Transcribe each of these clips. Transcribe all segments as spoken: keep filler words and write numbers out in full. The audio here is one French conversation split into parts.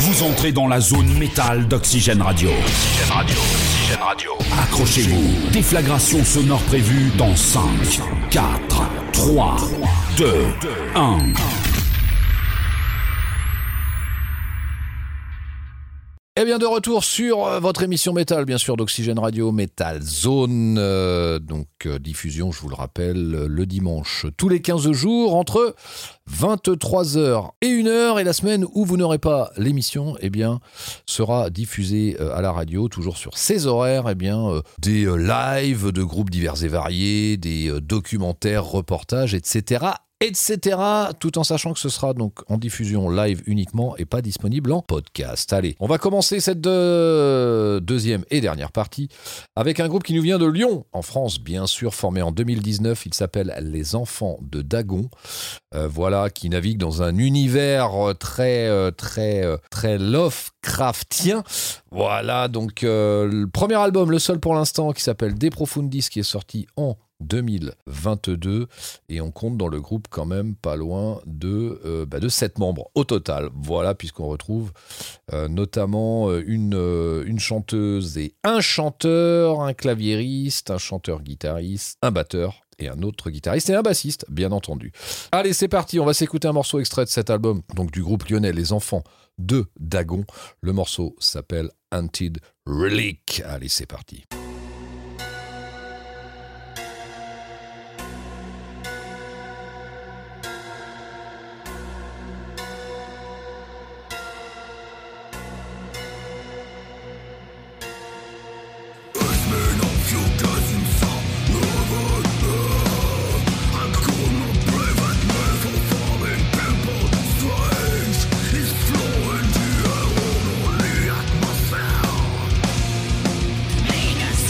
Vous entrez dans la zone métal d'Oxygène Radio. Oxygène Radio, Oxygène Radio. Accrochez-vous. Déflagration sonore prévue dans cinq, quatre, trois, deux, un. Eh bien, de retour sur euh, votre émission métal, bien sûr, d'Oxygène Radio, Metal Zone. Euh, donc, euh, diffusion, je vous le rappelle, euh, le dimanche, tous les quinze jours, entre vingt-trois heures et une heure. Et la semaine où vous n'aurez pas l'émission, eh bien, sera diffusée euh, à la radio, toujours sur ces horaires, eh bien, euh, des euh, lives de groupes divers et variés, des euh, documentaires, reportages, et cetera, et cetera, tout en sachant que ce sera donc en diffusion live uniquement et pas disponible en podcast. Allez, on va commencer cette deux... deuxième et dernière partie avec un groupe qui nous vient de Lyon, en France, bien sûr, formé en deux mille dix-neuf. Il s'appelle Les Enfants de Dagon. Euh, voilà, qui navigue dans un univers très, très, très Lovecraftien. Voilà, donc euh, le premier album, le seul pour l'instant, qui s'appelle De Profundis, qui est sorti en deux mille vingt-deux, et on compte dans le groupe quand même pas loin de, euh, bah de sept membres au total. Voilà, puisqu'on retrouve euh, notamment une, euh, une chanteuse et un chanteur, un claviériste, un chanteur-guitariste, un batteur et un autre guitariste et un bassiste, bien entendu. Allez, c'est parti, on va s'écouter un morceau extrait de cet album, donc du groupe lyonnais Les Enfants de Dagon. Le morceau s'appelle Haunted Relic. Allez, c'est parti. Mean as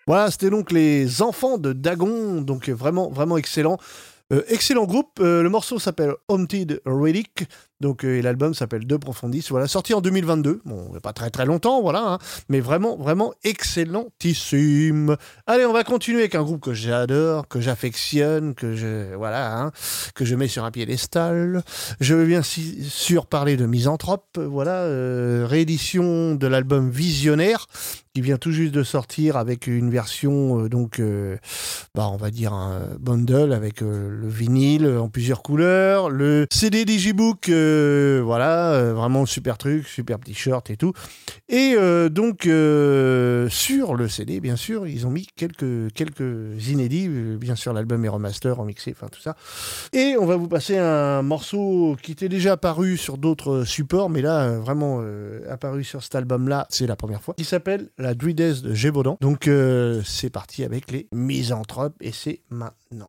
Voilà, c'était donc les Enfants de Dagon, donc vraiment, vraiment excellent. Euh, excellent groupe, euh, le morceau s'appelle Haunted Relic, donc, euh, et l'album s'appelle De Profundis, voilà, sorti en deux mille vingt-deux, bon, pas très très longtemps, voilà, hein, mais vraiment, vraiment excellentissime. Allez, on va continuer avec un groupe que j'adore, que j'affectionne, que je, voilà, hein, que je mets sur un piédestal. Je veux bien si, sûr parler de Misanthrope, voilà, euh, réédition de l'album Visionnaire, qui vient tout juste de sortir avec une version, euh, donc, euh, bah, on va dire un bundle avec euh, le vinyle en plusieurs couleurs, le C D Digibook, euh, voilà, euh, vraiment super truc, super t-shirt et tout. Et euh, donc, euh, sur le C D, bien sûr, ils ont mis quelques, quelques inédits, euh, bien sûr, l'album est remaster, remixé, enfin tout ça. Et on va vous passer un morceau qui était déjà apparu sur d'autres supports, mais là, euh, vraiment euh, apparu sur cet album-là, c'est la première fois, qui s'appelle La Druidesse de Gévaudan. Donc, euh, c'est parti avec les Misanthropes, et c'est maintenant.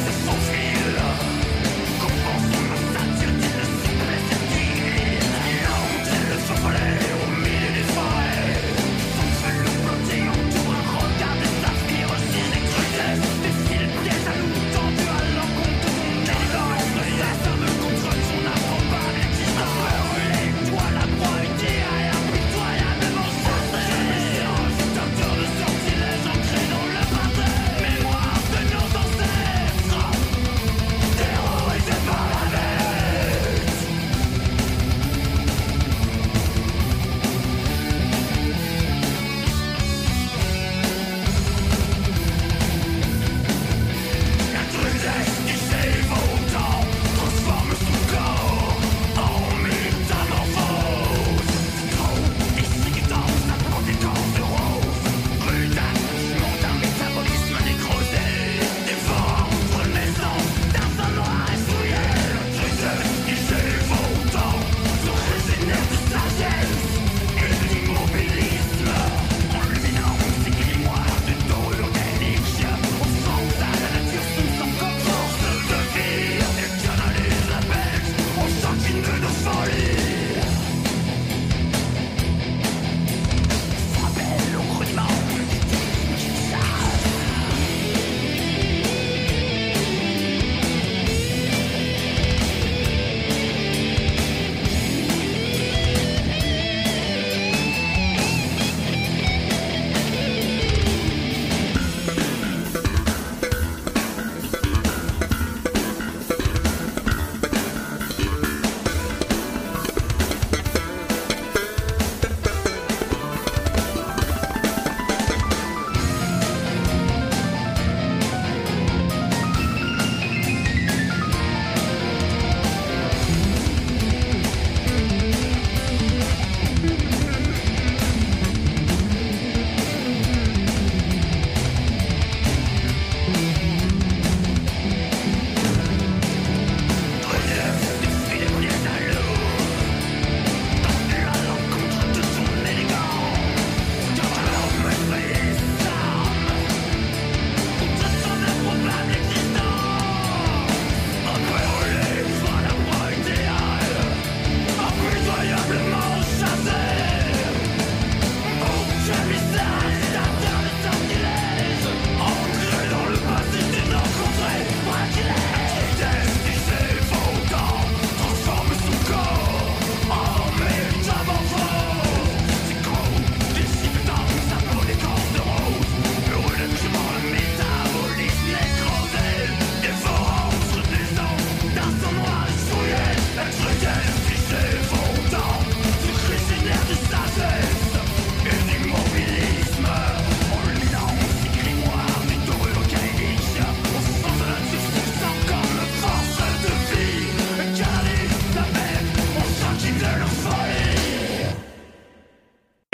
Comment son ossature d'une souplesse divine.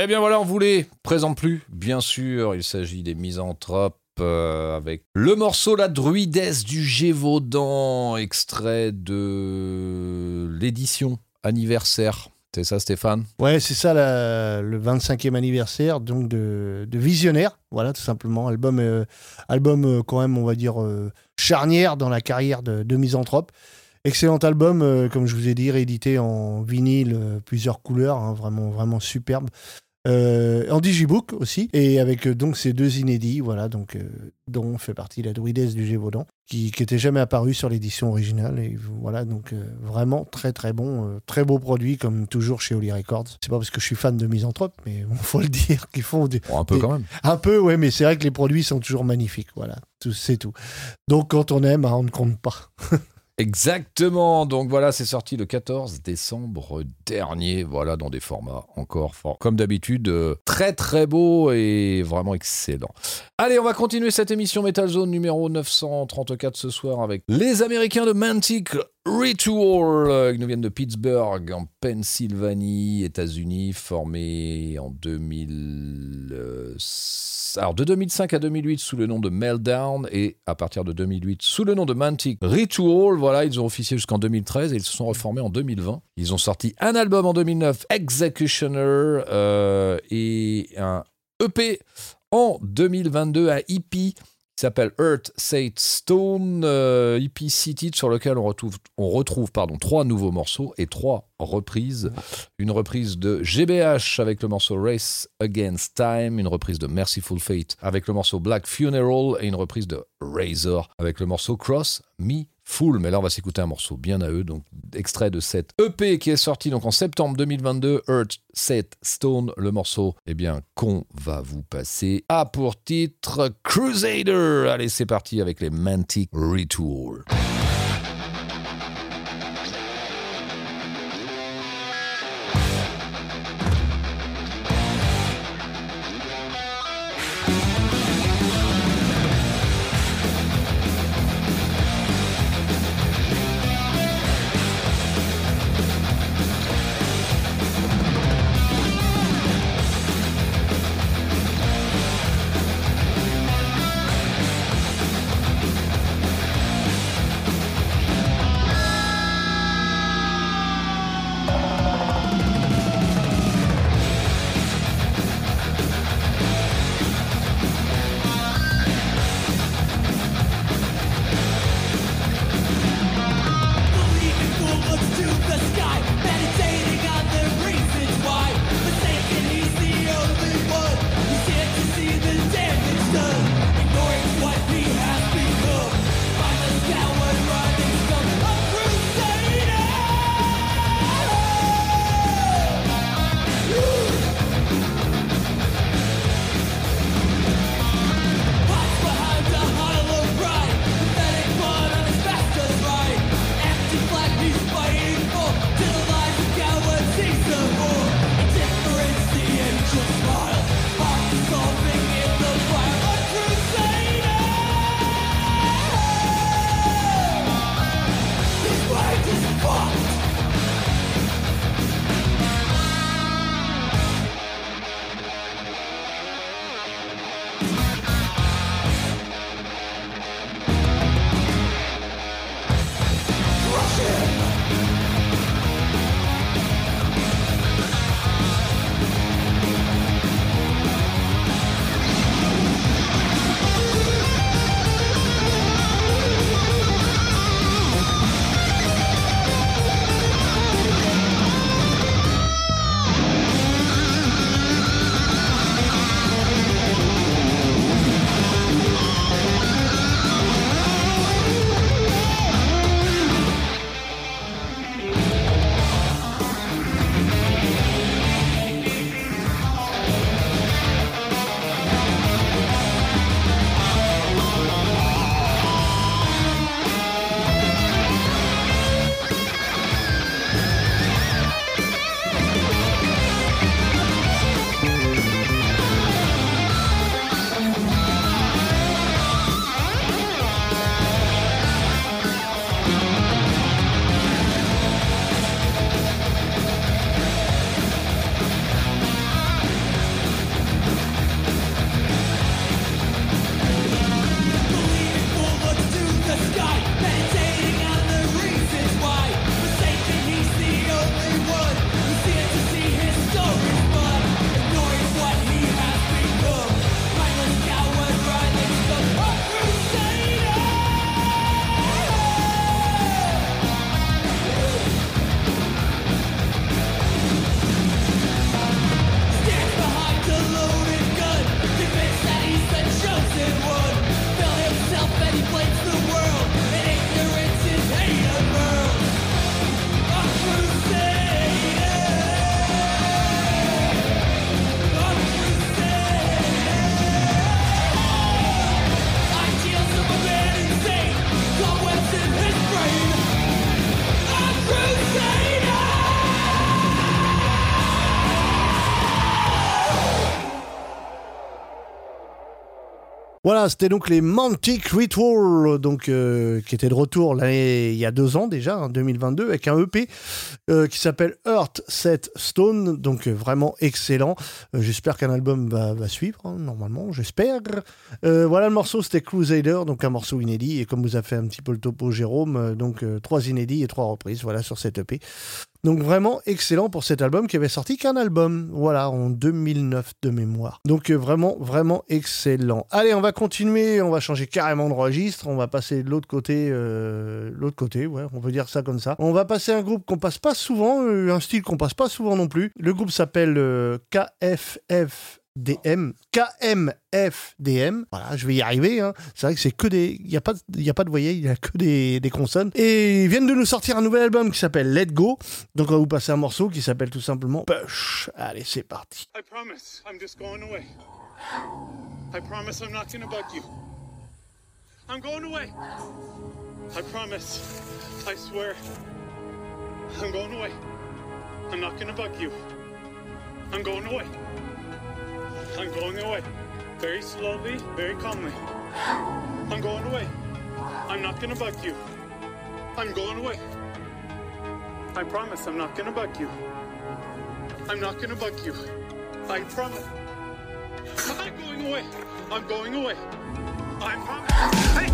Eh bien voilà, on vous les présente plus, bien sûr, il s'agit des Misanthropes euh, avec le morceau La Druidesse du Gévaudan, extrait de l'édition anniversaire. C'est ça, Stéphane ? Ouais, c'est ça, la, le vingt-cinquième anniversaire donc de, de Visionnaire, voilà, tout simplement. Album, euh, album euh, quand même, on va dire, euh, charnière dans la carrière de, de Misanthrope. Excellent album, euh, comme je vous ai dit, réédité en vinyle, euh, plusieurs couleurs, hein, vraiment, vraiment superbe. Euh, en digibook aussi, et avec euh, donc ces deux inédits, voilà, donc, euh, dont fait partie La Druidesse du Gévaudan, qui n'était jamais apparu sur l'édition originale. Et voilà, donc euh, vraiment très très bon, euh, très beau produit, comme toujours chez Holy Records. C'est pas parce que je suis fan de Misanthrope, mais il faut le dire, qu'ils font des, bon, un peu des, quand même. Un peu, ouais, mais c'est vrai que les produits sont toujours magnifiques, voilà, tout, c'est tout. Donc quand on aime, hein, on ne compte pas. Exactement, donc voilà, c'est sorti le quatorze décembre dernier, voilà, dans des formats encore forts. Comme d'habitude, euh, très très beau et vraiment excellent. Allez, on va continuer cette émission Metal Zone numéro neuf cent trente-quatre ce soir avec les Américains de Mantic Ritual, euh, qui nous viennent de Pittsburgh, en Pennsylvanie, États-Unis, formés en deux mille... Euh, alors de deux mille cinq à deux mille huit sous le nom de Meltdown et à partir de deux mille huit sous le nom de Mantic Ritual. Voilà, ils ont officié jusqu'en deux mille treize et ils se sont reformés en deux mille vingt. Ils ont sorti un album en deux mille neuf, Executioner, euh, et un E P en deux mille vingt-deux, un E P qui s'appelle Earth, Set, Stone, euh, E P six titres sur lequel on retrouve, on retrouve pardon, trois nouveaux morceaux et trois reprises. Une reprise de G B H avec le morceau Race Against Time, une reprise de Merciful Fate avec le morceau Black Funeral et une reprise de Razor avec le morceau Cross Me Full. Mais là, on va s'écouter un morceau bien à eux, donc extrait de cette E P qui est sorti donc en septembre deux mille vingt-deux, Earth, Set, Stone, le morceau, eh bien, qu'on va vous passer a pour titre Crusader. Allez, c'est parti avec les Mantic Ritual. Voilà, c'était donc les Mantic Ritual, donc, euh, qui étaient de retour l'année, il y a deux ans déjà, en deux mille vingt-deux, avec un E P euh, qui s'appelle Earth Set Stone, donc euh, vraiment excellent. Euh, j'espère qu'un album va, va suivre, hein, normalement, j'espère. Euh, voilà, le morceau, c'était Crusader, donc un morceau inédit, et comme vous a fait un petit peu le topo Jérôme, euh, donc euh, trois inédits et trois reprises, voilà, sur cet E P. Donc vraiment excellent pour cet album qui avait sorti qu'un album, voilà, en deux mille neuf de mémoire. Donc euh, vraiment, vraiment excellent. Allez, on va continuer, on va changer carrément de registre, on va passer de l'autre côté, euh, l'autre côté, ouais, on peut dire ça comme ça. On va passer à un groupe qu'on passe pas souvent, euh, un style qu'on passe pas souvent non plus. Le groupe s'appelle euh, K F F D M, K M F D M, voilà, je vais y arriver, hein. C'est vrai que c'est que des, il n'y a pas, il y a pas de voyelles, il y a que des, des consonnes, et ils viennent de nous sortir un nouvel album qui s'appelle Let Go, donc on va vous passer un morceau qui s'appelle tout simplement Push. Allez, c'est parti. I promise I'm just going away. I promise I'm not gonna bug you. I'm going away. I promise. I swear. I'm going away. I'm not gonna bug you. I'm going away. I'm going away. Very slowly, very calmly. I'm going away. I'm not gonna bug you. I'm going away. I promise I'm not gonna bug you. I'm not gonna bug you. I promise. I'm going away. I'm going away. I promise. Hey!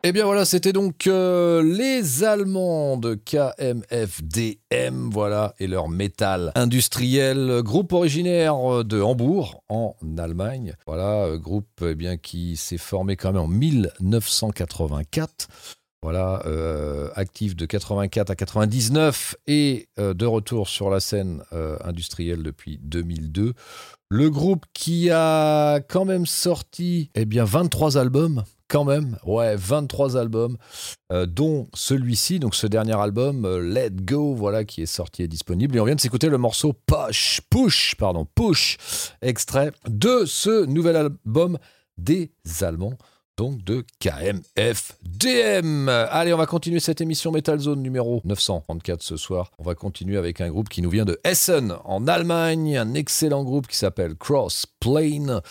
Eh bien voilà, c'était donc euh, les Allemands de K M F D M, voilà, et leur métal industriel, groupe originaire de Hambourg, en Allemagne. Voilà, euh, groupe eh bien, qui s'est formé quand même en mille neuf cent quatre-vingt-quatre. Voilà, euh, actif de quatre-vingt-quatre à quatre-vingt-dix-neuf et euh, de retour sur la scène euh, industrielle depuis deux mille deux. Le groupe qui a quand même sorti eh bien, vingt-trois albums. Quand même, ouais, vingt-trois albums, euh, dont celui-ci, donc ce dernier album, euh, Let Go, voilà, qui est sorti et disponible. Et on vient de s'écouter le morceau Push, Push, pardon, Push, extrait de ce nouvel album des Allemands, donc de K M F D M. Allez, on va continuer cette émission Metal Zone numéro neuf cent trente-quatre ce soir. On va continuer avec un groupe qui nous vient de Essen, en Allemagne, un excellent groupe qui s'appelle Crossplane.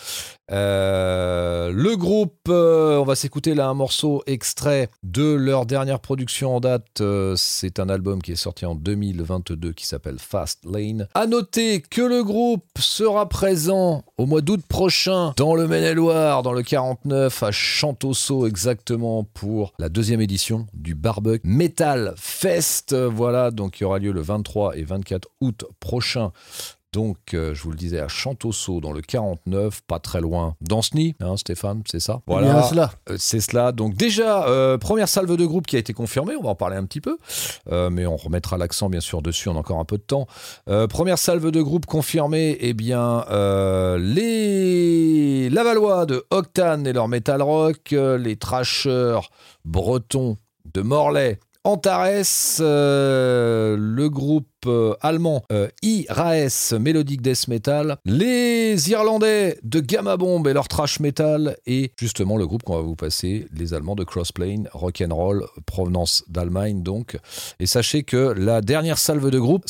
Euh, le groupe, euh, on va s'écouter là un morceau extrait de leur dernière production en date. Euh, c'est un album qui est sorti en deux mille vingt-deux qui s'appelle Fast Lane. À noter que le groupe sera présent au mois d'août prochain dans le Maine-et-Loire, dans le quarante-neuf, à Chantosso exactement, pour la deuxième édition du Barbuck Metal Fest. Voilà, donc il y aura lieu le vingt-trois et vingt-quatre août prochain. Donc, euh, je vous le disais, à Chantosso, dans le quarante-neuf, pas très loin d'Ancenis, hein, Stéphane, c'est ça ? Voilà, bien cela. Euh, c'est cela. Donc déjà, euh, première salve de groupe qui a été confirmée, on va en parler un petit peu, euh, mais on remettra l'accent bien sûr dessus, on a encore un peu de temps. Euh, première salve de groupe confirmée, eh bien, euh, les Lavallois de Octane et leur metal rock, euh, les Trashers bretons de Morlaix, Antares, euh, le groupe euh, allemand euh, I Raes, Melodic Death Metal, les Irlandais de Gamma Bomb et leur Trash Metal, et justement le groupe qu'on va vous passer, les Allemands de Crossplane, Rock'n'Roll, provenance d'Allemagne donc. Et sachez que la dernière salve de groupe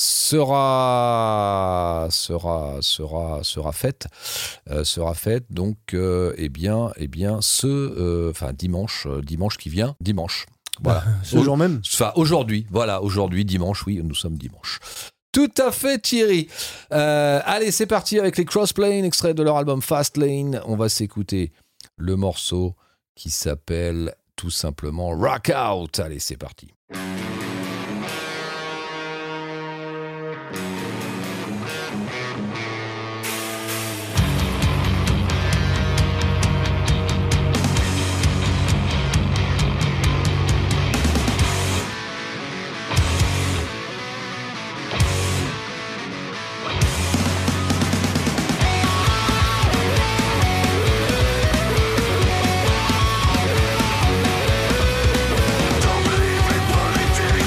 sera sera sera sera faite, euh, sera faite donc euh, eh bien eh bien ce enfin euh, dimanche euh, dimanche qui vient dimanche. Voilà. Ce jour même. Enfin, aujourd'hui, voilà, aujourd'hui, dimanche, oui, nous sommes dimanche. Tout à fait, Thierry. Euh, allez, c'est parti avec les Crossplane, extrait de leur album Fast Lane. On va s'écouter le morceau qui s'appelle tout simplement Rock Out. Allez, c'est parti. Don't believe in politics.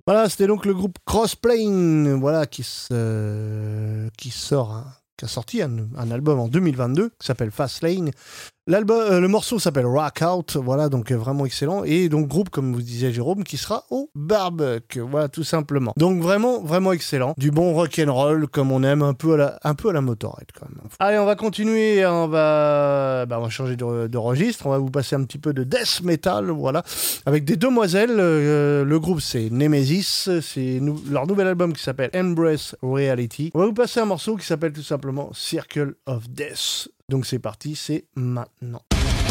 Voilà, c'était donc le groupe Crossplane, voilà, qui, se, qui sort, hein, qui a sorti un, un album en deux mille vingt-deux qui s'appelle Fastlane. L'album, euh, le morceau s'appelle Rock Out, voilà, donc euh, vraiment excellent. Et donc groupe, comme vous disait Jérôme, qui sera au Barbecue, voilà, tout simplement. Donc vraiment, vraiment excellent. Du bon rock'n'roll, comme on aime, un peu à la, un peu à la Motorhead, quand même. Allez, on va continuer, on va, bah, on va changer de, de registre, on va vous passer un petit peu de death metal, voilà, avec des demoiselles. Euh, le groupe, c'est Nemesis, c'est nou- leur nouvel album qui s'appelle Embrace Reality. On va vous passer un morceau qui s'appelle tout simplement Circle of Death. Donc c'est parti, c'est maintenant.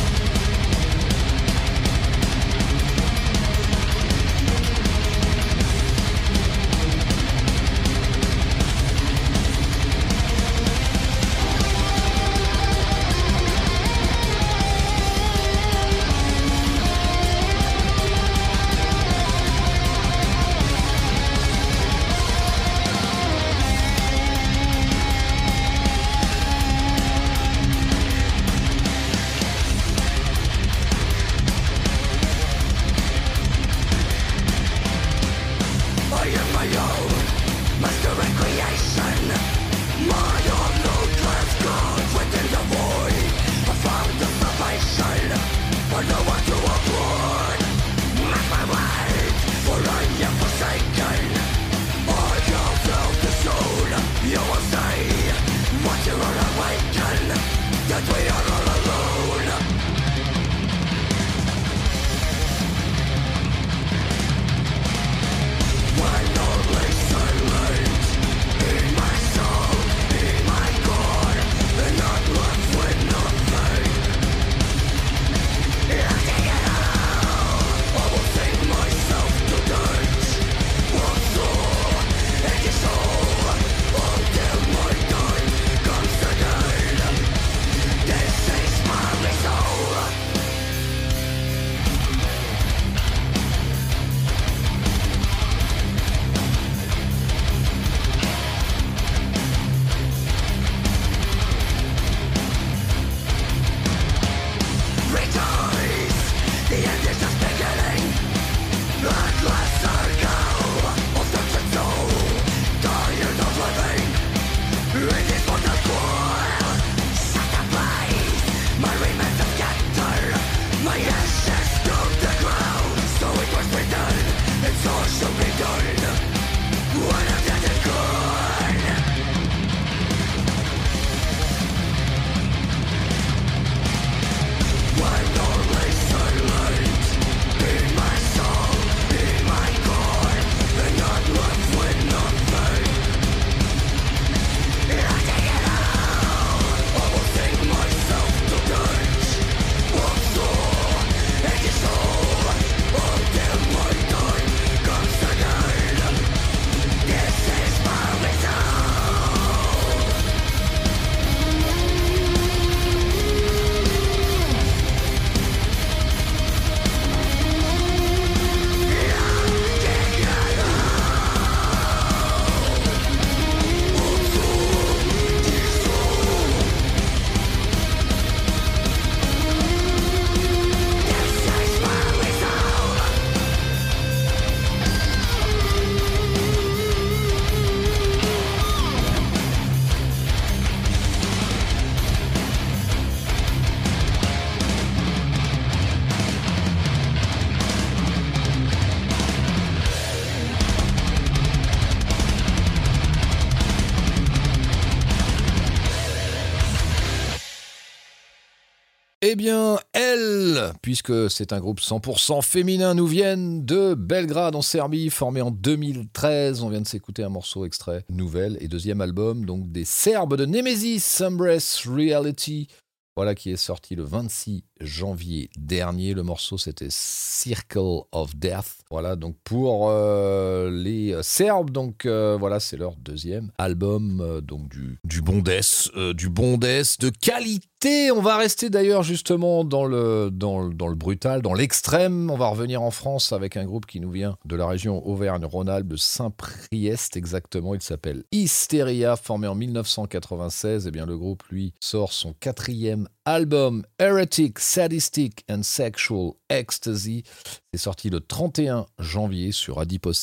Eh bien, elles, puisque c'est un groupe cent pour cent féminin, nous viennent de Belgrade en Serbie, formé en deux mille treize. On vient de s'écouter un morceau extrait, nouvel et deuxième album, donc des Serbes de Nemesis, Embrace Reality. Voilà, qui est sorti le vingt-six janvier dernier. Le morceau, c'était Circle of Death. Voilà, donc pour euh, les Serbes, donc euh, voilà, c'est leur deuxième album, euh, donc du, du bon death, euh, du bon death de qualité. On va rester d'ailleurs justement dans le, dans, le, dans le brutal, dans l'extrême. On va revenir en France avec un groupe qui nous vient de la région Auvergne-Rhône-Alpes, de Saint-Priest exactement. Il s'appelle Hysteria, formé en dix-neuf cent quatre-vingt-seize. Eh bien, le groupe, lui, sort son quatrième album Heretic, Sadistic and Sexual Ecstasy. C'est sorti le trente et un janvier sur Adiposer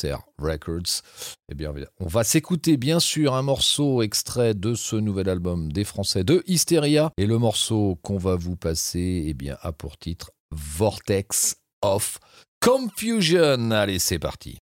Records. Eh bien, on va s'écouter bien sûr un morceau extrait de ce nouvel album des Français de Hysteria. Et le morceau qu'on va vous passer, eh bien, a pour titre Vortex of Confusion. Allez, c'est parti.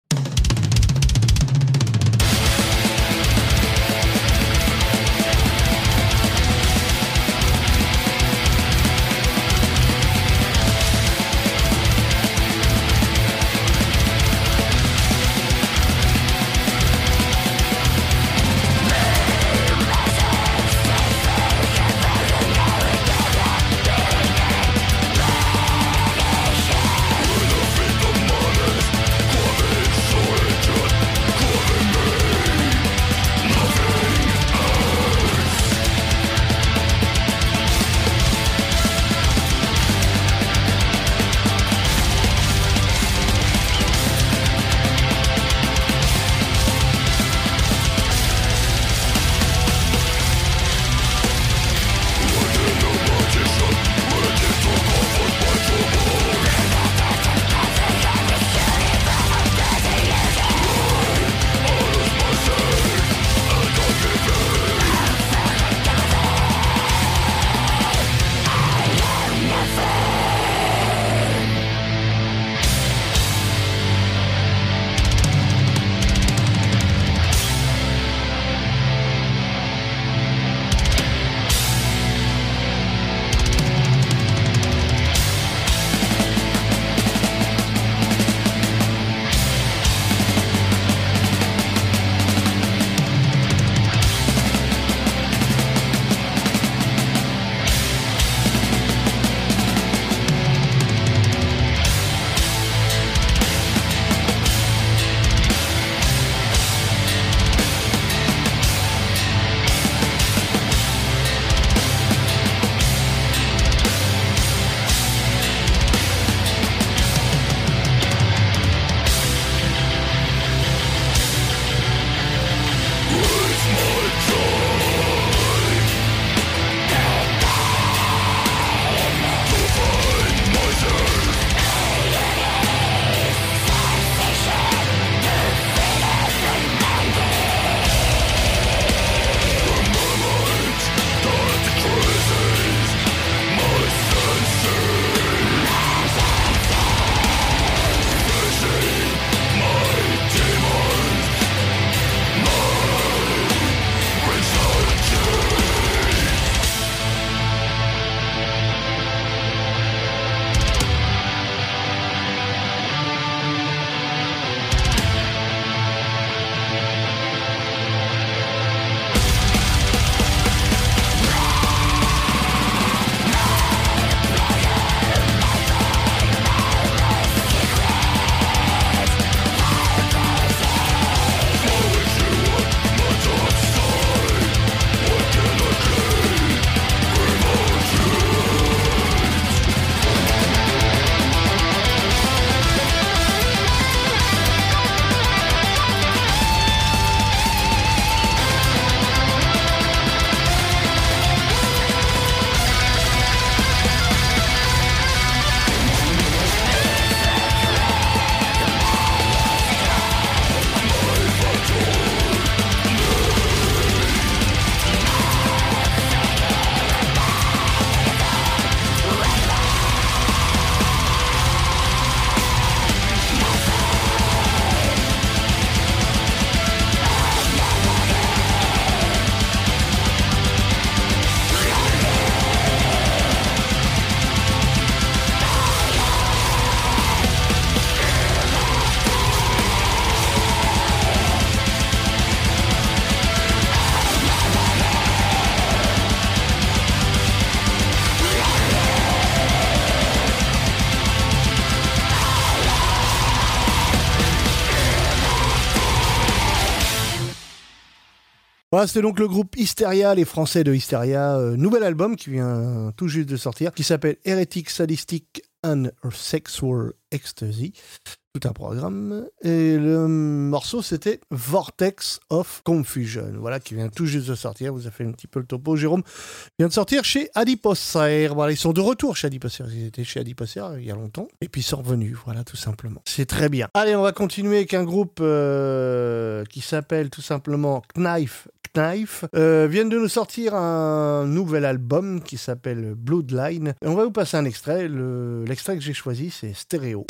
Voilà, c'était donc le groupe Hysteria, les Français de Hysteria, euh, nouvel album qui vient tout juste de sortir, qui s'appelle Heretic Sadistic and Sexual Ecstasy. Tout un programme. Et le morceau, c'était Vortex of Confusion. Voilà, qui vient tout juste de sortir. Vous avez fait un petit peu le topo. Jérôme vient de sortir chez Adiposer. Voilà, ils sont de retour chez Adiposer. Ils étaient chez Adiposer il y a longtemps. Et puis ils sont revenus. Voilà, tout simplement. C'est très bien. Allez, on va continuer avec un groupe euh, qui s'appelle tout simplement Knife. Knife euh, viennent de nous sortir un nouvel album qui s'appelle Bloodline. Et on va vous passer un extrait. Le, l'extrait que j'ai choisi, c'est Stéréo.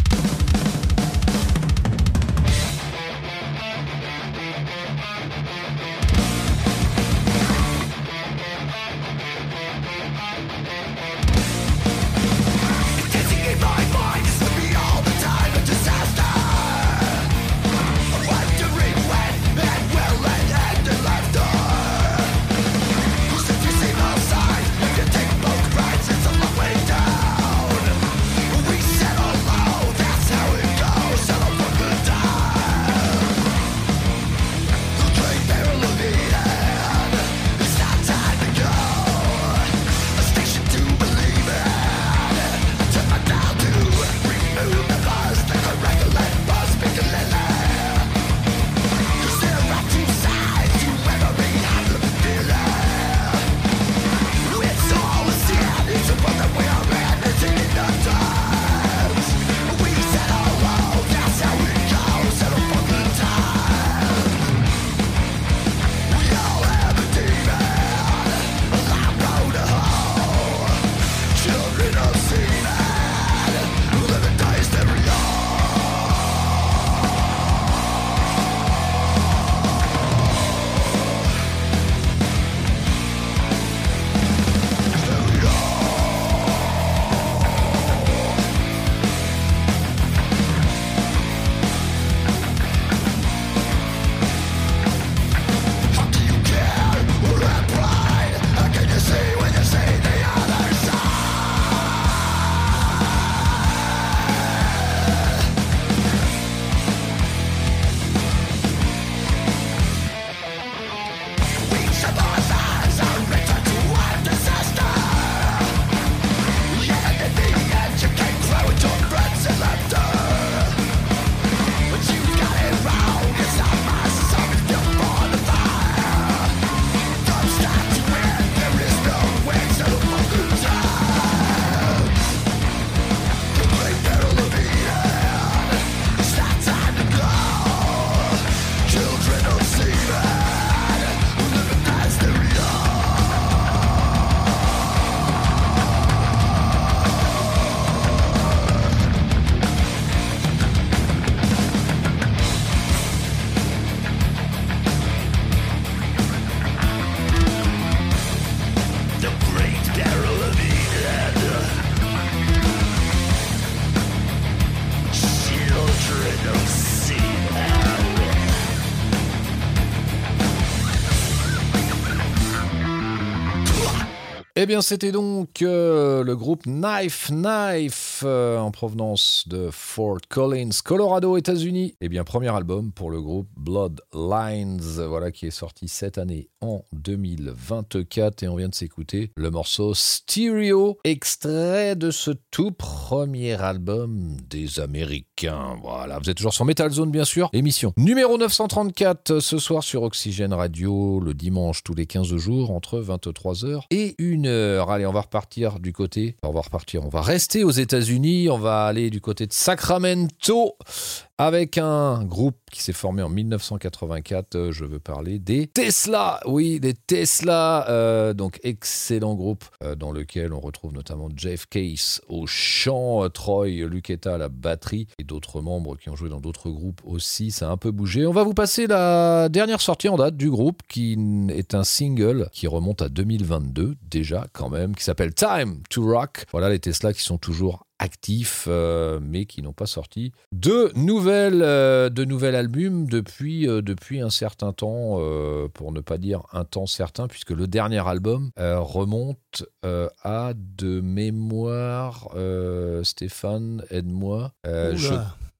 Eh bien, c'était donc euh, le groupe Knife Knife euh, en provenance de Fort Collins, Colorado, États-Unis. Eh bien, premier album pour le groupe Bloodlines, voilà, qui est sorti cette année en deux mille vingt-quatre et on vient de s'écouter le morceau Stereo, extrait de ce tout premier album des Américains. Voilà, vous êtes toujours sur Metal Zone, bien sûr. Émission numéro neuf cent trente-quatre ce soir sur Oxygène Radio, le dimanche tous les quinze jours entre vingt-trois heures et une heure. Allez, on va repartir du côté, on va repartir, on va rester aux États-Unis, on va aller du côté de Sacramento avec un groupe qui s'est formé en dix-neuf cent quatre-vingt-quatre. Je veux parler des Tesla. Oui, des Tesla. Euh, donc, excellent groupe euh, dans lequel on retrouve notamment Jeff Case au chant, Troy Lucetta à la batterie et d'autres membres qui ont joué dans d'autres groupes aussi. Ça a un peu bougé. On va vous passer la dernière sortie en date du groupe qui est un single qui remonte à deux mille vingt-deux déjà quand même, qui s'appelle Time to Rock. Voilà les Tesla qui sont toujours actifs, euh, mais qui n'ont pas sorti de nouvelles, euh, de nouvel album depuis, euh, depuis un certain temps, euh, pour ne pas dire un temps certain, puisque le dernier album euh, remonte euh, à de mémoire, euh, Stéphane, aide-moi, euh, je,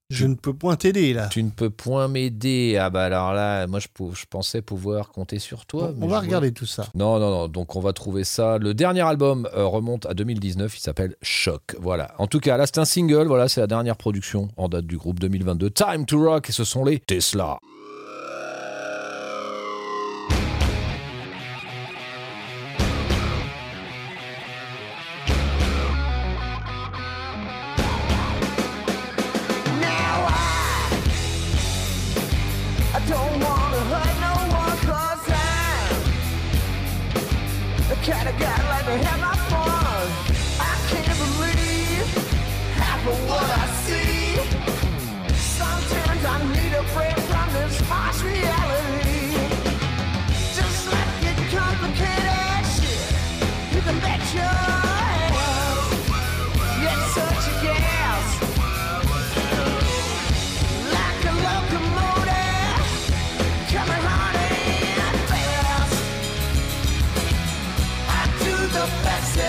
Je ne peux point t'aider, là. Tu ne peux point m'aider. Ah bah alors là, moi je, pou- je pensais pouvoir compter sur toi. On, on va je regarder tout ça. Non, non, non, donc on va trouver ça. Le dernier album euh, remonte à deux mille dix-neuf, il s'appelle Choc. Voilà. En tout cas, là c'est un single, voilà, c'est la dernière production en date du groupe deux mille vingt-deux. Time to Rock, et ce sont les Tesla. Kind of guy like to have my fun. I can't believe half of what I see. Sometimes I need a break from this harsh reality. Just like it complicated shit, you can bet your ass. You're such a gas, like a locomotive coming hard and fast. The best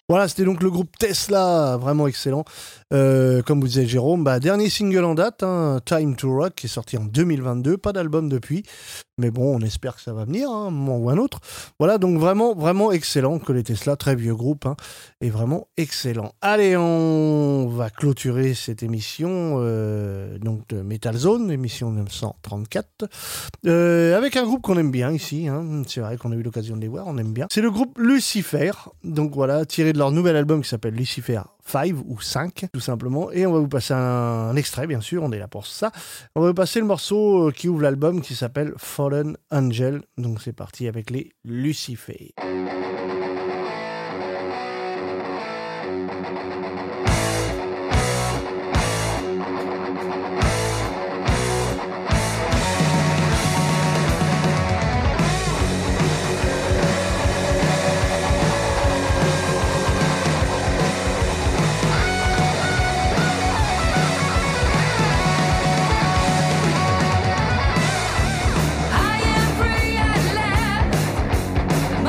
Voilà, c'était donc le groupe Tesla, vraiment excellent. Euh, comme vous disait Jérôme, bah, dernier single en date, hein, Time to Rock, qui est sorti en deux mille vingt-deux, pas d'album depuis, mais bon, on espère que ça va venir, hein, un moment ou un autre. Voilà, donc vraiment, vraiment excellent que les Tesla, très vieux groupe, hein, et vraiment excellent. Allez, on va clôturer cette émission euh, donc de Metal Zone, émission neuf cent trente-quatre, euh, avec un groupe qu'on aime bien ici, hein, c'est vrai qu'on a eu l'occasion de les voir, on aime bien. C'est le groupe Lucifer, donc voilà, tiré de leur nouvel album qui s'appelle Lucifer cinq ou cinq tout simplement, et on va vous passer un, un extrait, bien sûr, on est là pour ça. On va vous passer le morceau qui ouvre l'album qui s'appelle Fallen Angel, donc c'est parti avec les Lucifer. I am free at last.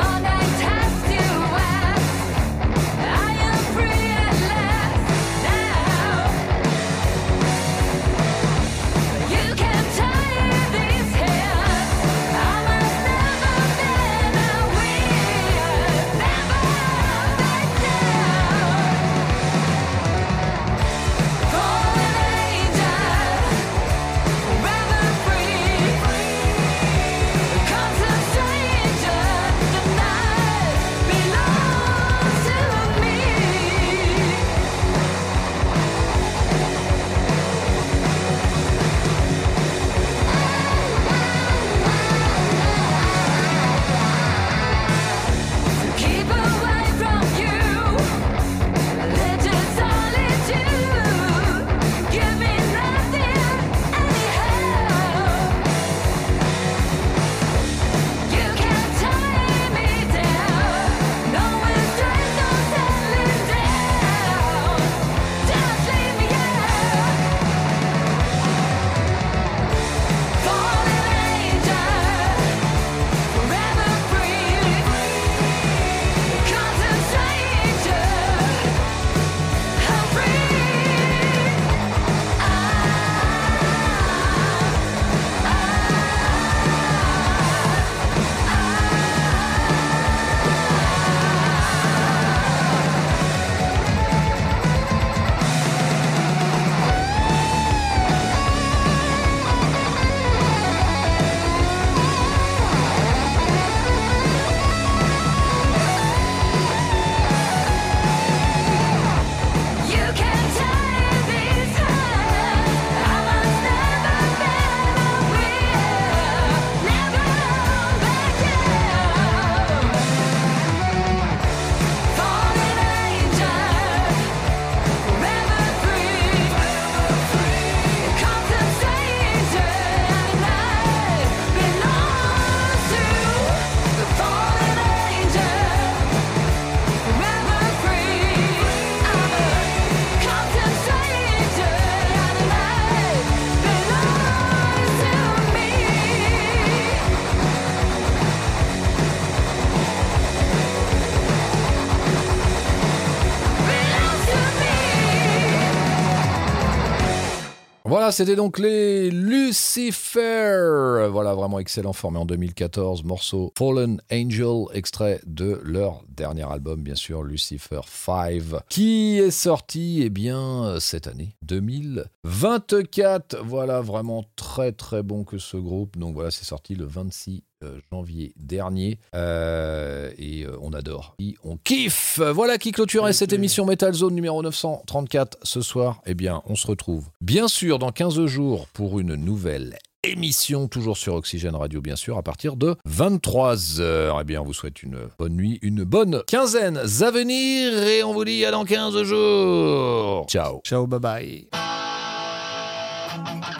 Voilà, c'était donc les Lucifer. Voilà, vraiment excellent, formé en deux mille quatorze, morceau Fallen Angel, extrait de leur dernier album, bien sûr, Lucifer cinq, qui est sorti, eh bien, cette année, deux mille vingt-quatre. Voilà, vraiment très très bon que ce groupe. Donc voilà, c'est sorti le vingt-six janvier dernier euh, et euh, on adore, et on kiffe. Voilà qui clôturait cette émission Metal Zone numéro neuf cent trente-quatre ce soir. Eh bien, on se retrouve bien sûr dans quinze jours pour une nouvelle émission, toujours sur Oxygène Radio, bien sûr, à partir de vingt-trois heures. Eh bien, on vous souhaite une bonne nuit, une bonne quinzaine à venir et on vous dit à dans quinze jours. Ciao. Ciao, bye bye.